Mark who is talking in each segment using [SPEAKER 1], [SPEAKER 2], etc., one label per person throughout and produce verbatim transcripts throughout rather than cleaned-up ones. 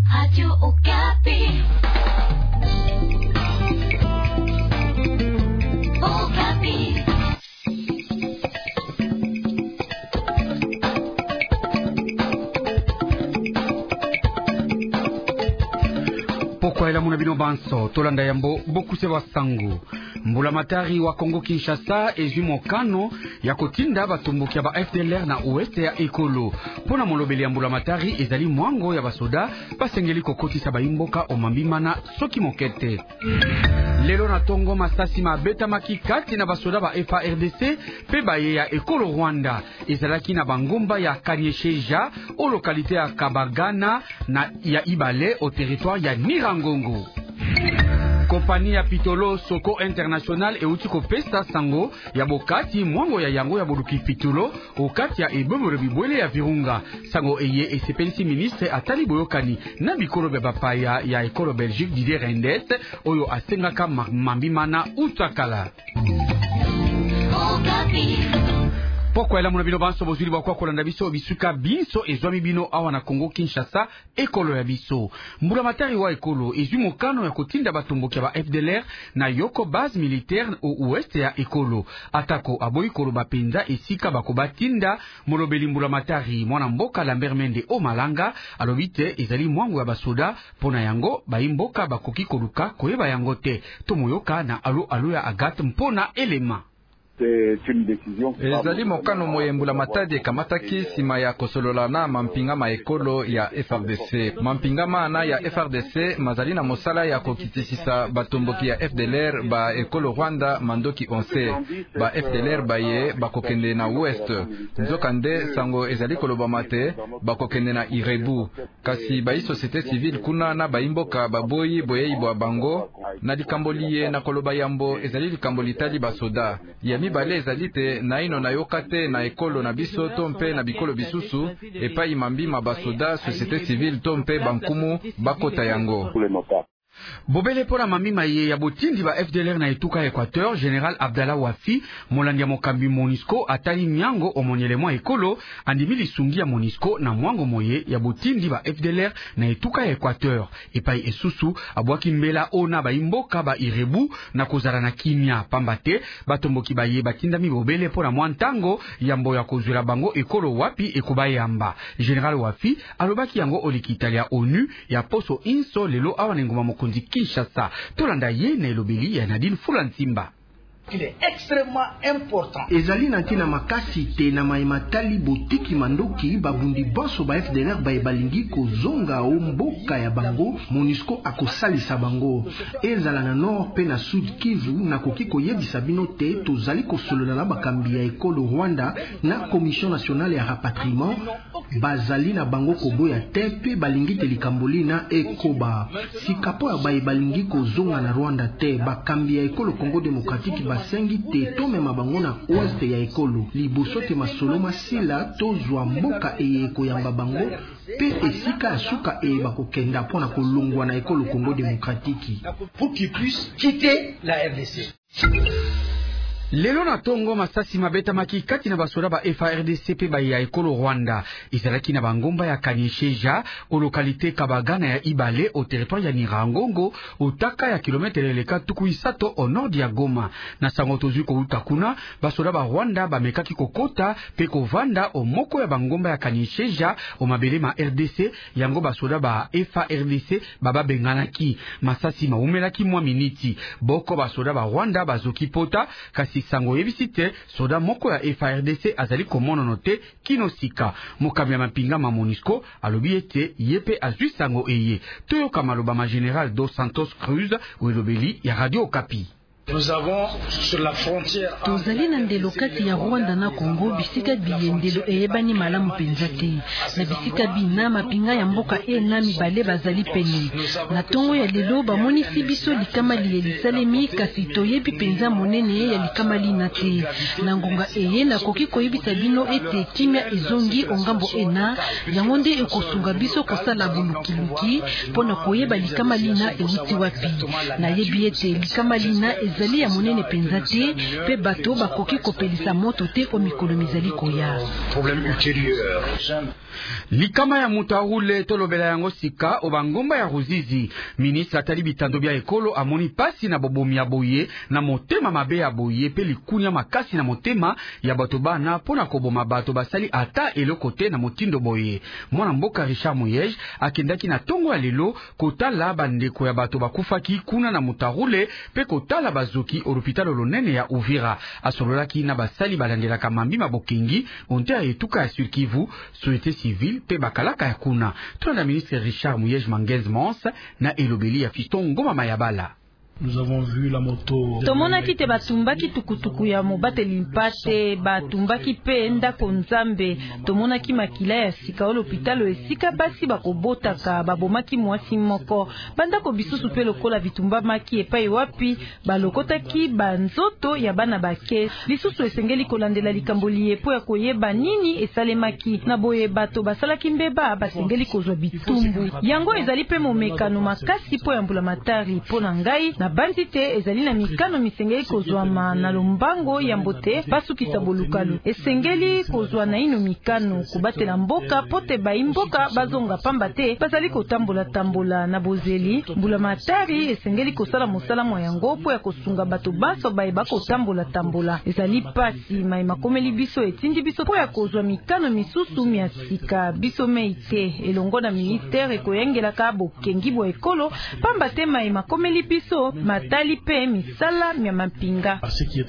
[SPEAKER 1] Radio Okapi. Okapi.
[SPEAKER 2] Pokwa ela muna bino banso tolanda yambo bokuse wa sangu mbula matari wa Kongo Kinshasa ezwi mokano ya kotinda batomboki ya ba F D L R na ouest ya ekolo pona molobeli ya mbula matari ezali mwango ya basoda basengeli kokotisa baimboka omambimana soki mokete. Lelo na tongo masasi mabeta makikati na basoda ba F A R D C pe baye ya ekolo Rwanda ezalaki na bangomba ya Kanyesheja o lokalite ya Kabagana na ya Ibale au territoire ya Nirangongo. Kompani ya Pitolo Soko International euti kopesa sango ya bokati mwango ya yango ya boduki Pitolo okati ya ebomoro bibwele ya Virunga sango eye esepelisi ministre atali boyokani na bikolo bya bapaya ya ekolo Belgique Didier Rendes oyo asengaka mambimana utakala. Pokwa ela muna bino banso bozuli bakwa kolanda biso bisuka biso ezwami bino awa na Kongo Kinshasa ekolo ya biso. Mbula matari wa ekolo ezwi mokano ya kotinda batomboki ya ba F D L R na yoko base militaire au ouest ya ekolo. Atako aboyi koloba penza esika bako batinda molobeli mbula matari mwana mboka Lambert Mende o Malanga alobite ezali mwango ya basoda pona yango baimboka bakoki koluka koyeba yango te. Tomoyoka na alo alo ya Agathe mpona elema.
[SPEAKER 3] Ezali mokano moyembula matadi kamataki sima ya kosolola na mampinga ma ekolo ya F R D C. Mampinga mana ya F R D C mazali na mosala ya kokitisisa batomboki ya F D L R ba ekolo Rwanda mandoki onse. Ba F D L R baye bakokende na ouest. Nzokande sango ezali koloba mate bakokende na Irebu. Kasi bayi société civile kuna na baimboka baboyi boyei bo bango na likamboliye na koloba yambo ezali likambolitali basoda. Yami bale ezalite na ino na yokate na ekolo na biso tompe na bikolo bisusu epai mambima basoda société civile tompe bankumu bakota yango.
[SPEAKER 2] Bobele pona mamima ye ya botindi ba F D L R na etuka Equateur General Abdallah Wafi molandi ya mokambi Monisco atali nyango omonyele mwa ekolo andimi lisungi ya Monisco na mwango moye ya botindi ba F D L R na etuka Equateur epai esusu abwaki mbela ona ba imboka ba Irebu na kozala na kimia pambate batomboki baye batindami bobele pona mwantango yambo ya kozwela bango ekolo wapi ekobayamba. General Wafi alobaki yango olikitalia ONU ya poso inso lelo awa ngoma moko Kinshasa tolanda ye na elobeli ya Nadine Fulansimba.
[SPEAKER 4] Il est extrêmement important.
[SPEAKER 5] Ezali na tina makasi te na maimatali botiki mandoki babundi banso ba F D L R ba ebalingi kozonga o mboka ya bango Monisco akosalisa bango. Ezala na nord pe na sud Kivu na koki koyebisa bino te tozali kosolola na bakambi ya ekolo Rwanda na Commission nationale ya rapatriement bazali na bango koboya te pe balingi te likamboli na ekoba. Sikapo ya ba ebalingi kozonga na Rwanda te bakambi ya ekolo Congo démocratique basengi te tomema bango na ouest ya ekolo liboso te masolo masila tozwa mboka eye koyamba bango pe esika ya suka eye bakokenda mpona kolongwa na ekolo Congo démocratique
[SPEAKER 4] pour qu'ils puissent quitter la R D C.
[SPEAKER 2] Lelo na tongo masasi mabeta makikati na basoda ba F A R D C pe ba ya ekolo Rwanda izalaki na bangomba ya Kanyesheja o lokalite Kabagana ya Ibale au territoire ya Nirangongo utaka ya kilometre leka tukuisato au nord ya Goma na sango tozu ko utakuna basoda ba Rwanda ba mekaki kokota pe kovanda o moko ya bangomba ya Kanyesheja o mabele ma R D C yango basoda ba F A R D C baba benganaki masasi maumelaki mwa miniti boko basoda ba Rwanda bazoki pota kasi sango yebisite soda moko ya F A R D C azali komono note kinosika mokambi ya mapinga ma Monisco alobi ete yepe azwi sango eye toyoka maloba ma General Dos Santos Cruz welobeli ya Radio Okapi.
[SPEAKER 4] Nous avons sur la frontière
[SPEAKER 6] tozali na ndelo kati ya Rwanda na Congo bisika biyendelo eyebani malamu penza te na bisika bina mapinga ya mboka e na mibale bazali pene na tongo ya lelo bamonisi biso likamali ya lisalemi kasi toyebi penza monene ya likamali na te na ngonga eye na koki koyebisa bino ete kimia ezongi ongambo ena yango nde ekosunga biso kosala bulukiluki mpona koyeba likamali na euti wapi na yebi ete likamali na ezali ya monene penza te pe bato bakoki kopelisa moto te o mikolo mizali koya.
[SPEAKER 2] Likama ya Mutarule tolobela yango sika obangomba ya Ruzizi. Ministre atali bitando bya ekolo amoni pasi na bobomi ya boye na motema mabe ya boye pe likunya makasi na motema ya bato bana pona koboma bato basali ata eloko te na motindo boye. Mwana mboka Richard Muyej akendaki na tongo ya lelo kotala bandeko ya bato bakufaki kuna na Mutarule pe kotala bazoki orupitalo lonene ya Uvira. Asololaki na basali balandelaka mambi mabokengi onte ya etuka ya Sud Kivu société civile pe bakalaka ya kuna. Tuna ministre Richard Muyej Mangenz Mons na elobeli ya Fiston Ngoma Mayabala.
[SPEAKER 4] Nous avons vu la moto.
[SPEAKER 7] Tomonaki te batumbaki tukutuku ya mobateli mpate, batumbaki pe ndako nzambe. Tomonaki makila ya sika olo hôpital esika basi bakobotaka, babomaki mwasi moko. Bandako bisusu pe lokola bitumba maki epai wapi, balokotaki banzoto ya bana bake. Lisusu esengeli kolandela likamboli epo ya koyeba nini esalemaki. Na boye bato basalaki mbeba basengeli kozwa bitumbu. Yango ezali pe momekano makasi po ya mbulamatari po na ngai. Na bandite ezali na mikano misengeli kozwama na lombango ya mbote basukisa bolukalu. Esengeli kozwa na ino mikano kubatela mboka pote baimboka bazonga pamba te bazali kotambola tambola na bozeli. Mbula matari esengeli kosala mosala mwa yango po ya kosunga bato baso bae bako tambola tambola. Ezali pasi mai makomeli biso etindi biso po ya kozwa mikano misusu mia sika biso meite elongo na ministère ekoyengelaka bokengi bo ekolo pamba te mai makomeli biso matali pe misala mya mapinga.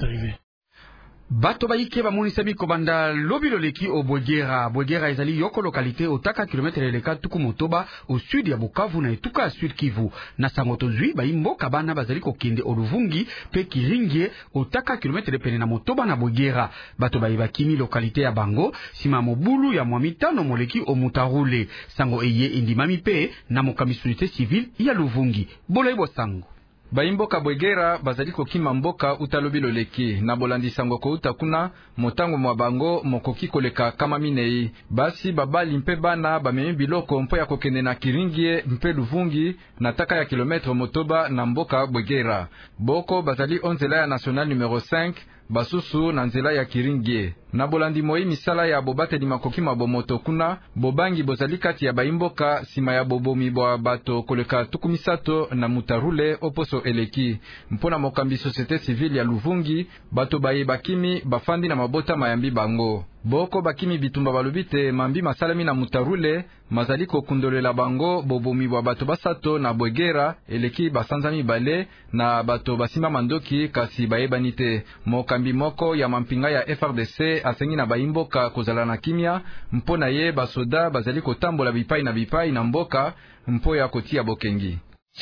[SPEAKER 2] Bato baike bamonisa biko banda lobi loleki o Bwegera. Bwegera ezali yoko lokalite otaka kilometre eleka tuku motoba au sud ya Bukavu na etuka ya Sud Kivu. Na sangoto zui baimboka bana bazali kokende o Luvungi pe Kiringie otaka kilometre pene na motoba na Bwegera. Bato baibakimi lokalite ya Bango sima mobulu ya mwamitano moleki o Mutarule. Sango eye indimami pe na mokamisunite civile ya Luvungi. Bola ibo sango.
[SPEAKER 3] Baimboka Bwegera bazali kokima mboka utalobi loleki na bolandi sango ko utakuna motango mwa bango mokoki koleka kama minei. Basi babali mpe bana bamemi biloko mpo ya kokende na Kiringie mpe Luvungi na taka ya kilometre motoba na mboka Bwegera. Boko bazali onzela ya national numero cinq basusu na nzela ya Kiringie. Na bolandi moi misala ya bobateli makoki mabomoto kuna bobangi bozali kati ya baimboka sima ya bobomi bwa bato koleka tukumisato na Mutarule oposo eleki. Mpona mokambi société civile ya Luvungi bato baye bakimi bafandi na mabota mayambi bango. Boko bakimi bitumba balubite mambi masalami na Mutarule mazali kokundolela bango bobomi bwa bato basato na Bwegera eleki basanzami bale na bato basima mandoki kasi baye banite. Mokambi moko ya mampinga ya F R D C asengi na baimboka kozala na kimia mpona ye basoda bazali kotambola bipai na bipai na mboka mpo ya kotia bokengi.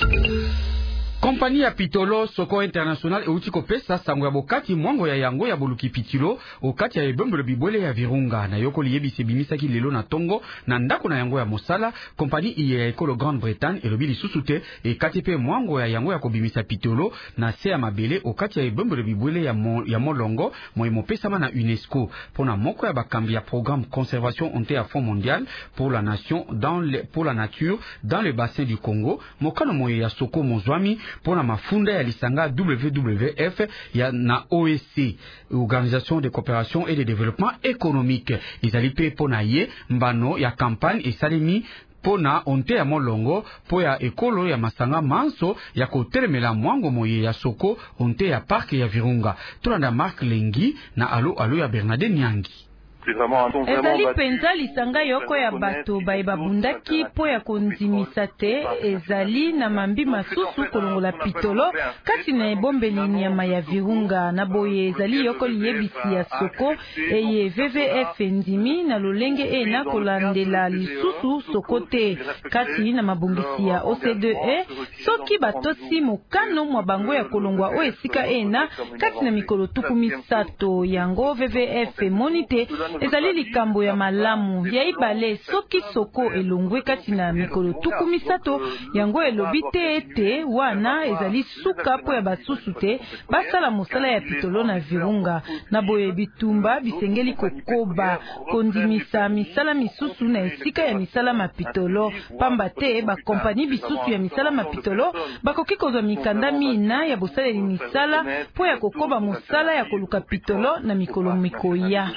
[SPEAKER 2] Kompani ya Pitolo Soko International euti kopesa sango ya bokati mwango ya yango ya boluki pitilo okati ya ebembelo bibwele ya Virunga na yoko liyebise bimisaki lelo na tongo na ndako na yango ya mosala. Kompani iye ya ekolo Grande-Bretagne elobi lisusu te ekati pe mwango ya yango ya kobimisa pitolo na se ya mabele okati ya ebembelo bibwele ya, mo, ya molongo moye mopesama na UNESCO pona moko ya bakambi ya programme conservation onte ya Fonds mondial pour la nation dans le, pour la nature dans le bassin du Congo mokano moye ya Soko Mozwami pona mafunda ya lisanga W W F ya na O E C Organisation de coopération et de développement économique. Izali pe pona ye mbano ya campagne esalemi pona onte ya molongo po ya ekolo ya masanga manso ya kotelemela mwango moye ya Soko onte ya parke ya Virunga. Tulanda Mark Lengi na alo alo ya Bernadette Nyangi.
[SPEAKER 7] Ezali penza lisanga yoko ya bato bae babundaki po ya konzimisa te ezali na mambi masusu kolongola pitolo kati na ebombeli nyama ya Virunga na boye ezali yoko liyebisi ya Soko eye V V F ndimi na lolenge e na kolandela lisusu Soko te kati na mabongisi ya O C D E soki batosi mokano mwa bango ya kolongwa o esika e na kati na mikolo tuku misato yango V V F monite ezali likambo ya malamu ya ibale soki soko elongwe kati na mikolo tuku misato yango elobi te ete wana ezali suka po ya basusu te basala mosala ya pitolo na Virunga na boye bitumba bisengeli kokoba kondimisa misala misusu na esika ya misala mapitolo pamba te bakompani bisusu ya misala mapitolo bakoki kozwa mikanda mina ya bosaleli misala po ya kokoba mosala ya koluka pitolo na mikolo mikoya.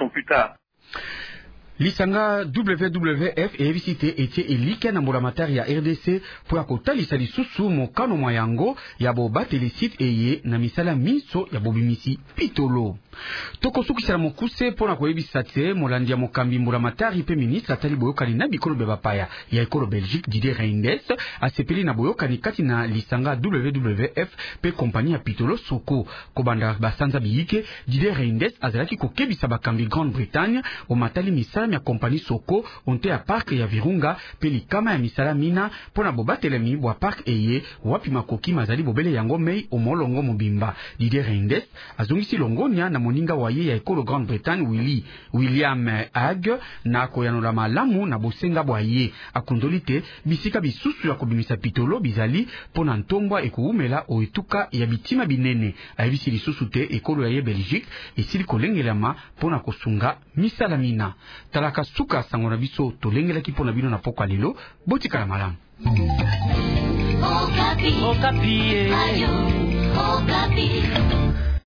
[SPEAKER 2] Lisanga W W F eyebisite etie elike na mbulamatari ya R D C po ya kotalisa lisusu mokano mwa yango ya bobateli site eye na misala miso ya bobimisi pitolo. Tokosukisala mokuse pona koyebisa te molandi ya mokambi mbulamatari pe ministre atali boyokani na bikolo beba paya ya ekolo Belgique Didier Reynders asepeli na boyokani kati na lisanga W W F pe kompani ya pitolo soko kobanda basanza biyike. Didier Reynders azalaki kokebisa bakambi Grande-Bretagne o matali misala ya kompani soko onte ya park ya Virunga pe likama ya misala mina pona bobatelemi bwa park eye wapi makoki mazali bobele yango mei omolongo mobimba. Didier Reynders azongisi longonia na moninga waye ya ekolo Grande-Bretagne Willy William Hague na koyanola malamu na bosenga bwaye akundoli te bisika bisusu ya kobimisa pitolo bizali pona ntombwa ekuumela oetuka ya bitima binene ayebisi lisusu te ekolo ya ye Belgique esili kolengelama pona kosunga misala mina. Talaka suka sango na biso tolengelaki pona bino na pokwa lelo botikala malamu.
[SPEAKER 1] Okapi. Okapi. Ayo. Okapi.